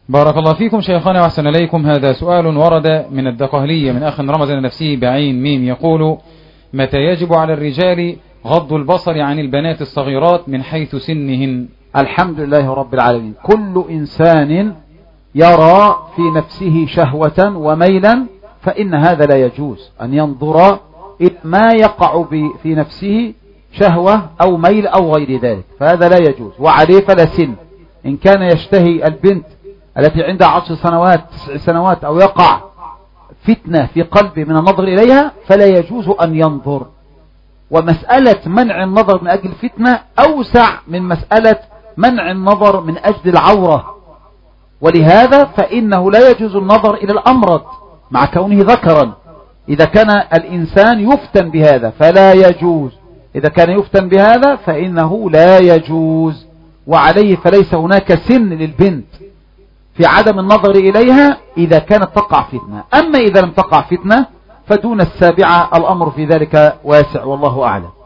بارك الله فيكم شيخنا وأحسن إليكم. هذا سؤال ورد من الدقهلية من أخ رمز لنفسه بعين ميم، يقول: متى يجب على الرجال غض البصر عن البنات الصغيرات من حيث سنهن؟ الحمد لله رب العالمين. كل إنسان يرى في نفسه شهوة وميلا فإن هذا لا يجوز أن ينظر ما يقع في نفسه شهوة أو ميل أو غير ذلك، فهذا لا يجوز. وعليه فلا سن. إن كان يشتهي البنت التي عندها 10 سنوات 9 سنوات أو يقع فتنة في قلبه من النظر إليها فلا يجوز أن ينظر. ومسألة منع النظر من أجل الفتنة أوسع من مسألة منع النظر من أجل العورة، ولهذا فإنه لا يجوز النظر إلى الأمرد مع كونه ذكرا. إذا كان الإنسان يفتن بهذا فلا يجوز، إذا كان يفتن بهذا فإنه لا يجوز. وعليه فليس هناك سن للبنت في عدم النظر إليها إذا كانت تقع فتنة. أما إذا لم تقع فتنة فدون 7 الأمر في ذلك واسع، والله أعلم.